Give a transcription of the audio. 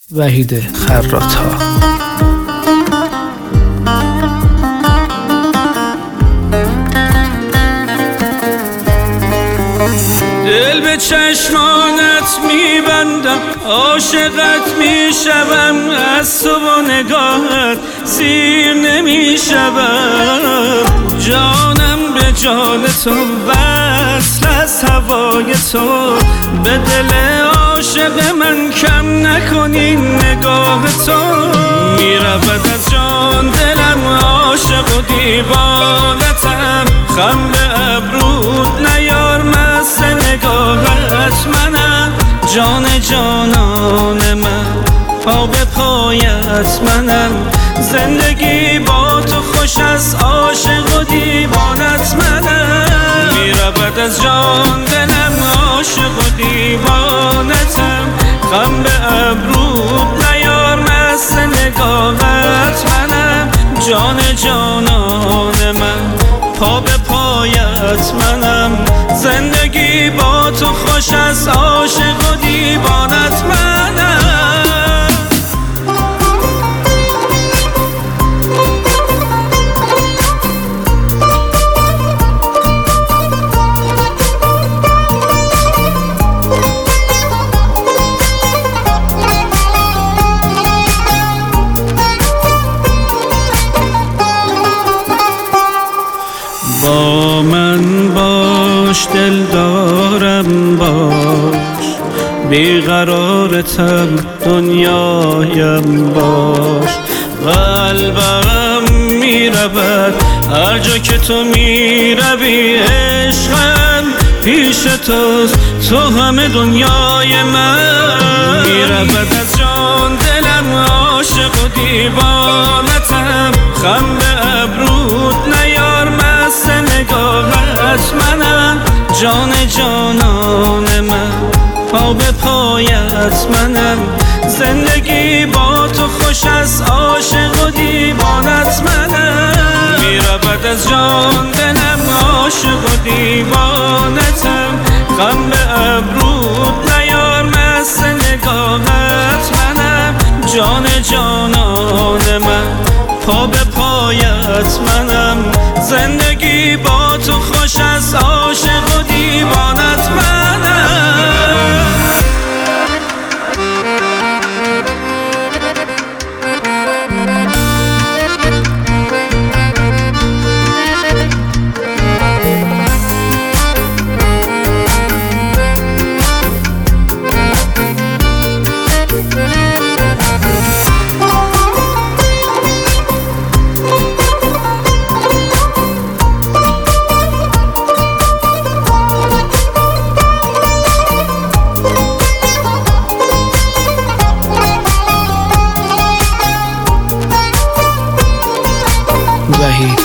وحید خراط‌ها. دل به چشمانت میبندم، عاشقت میشوم، از تو با نگاهت سیر نمیشوم. جانم به جان تو، وصل از هوای تو، به دل عاشق من کم نکنی نگاه تو. میرود از جان دلم، عاشق و دیوانتم، خم به ابرود نیار مست نگاهت منم. جان جانان من، پا به پایت منم، زندگی با تو خوش از عاشق و دیوانت منم. میرود از جان دلم، عاشق و دیوانتم، خم به ابرود نیار مست نگاهت منم. جان جانان من، پا به پایت منم، زندگی با تو خوش از عاشق و دیوانت منم. با من باش، دلدارم باش، بیقرارتم، دنیایم باش. قلبم میرود هر جا که تو میروی، عشقم پیش توست، تو همه دنیای من. میرود از جان دلم، عاشق و دیوانتم، خم به ابرود نیار مست نگاهت منم. جان جانان من، پا به پایت منم، زندگی با تو خوش از عاشق و دیوانت منم. میرود از جان دلم، عاشق و دیوانتم، خم به ابرود نیار مست نگاهت منم. جان جانان من، پا به پایت منم، زندگی با تو خوش از عاشق و دیوانت منم. وحید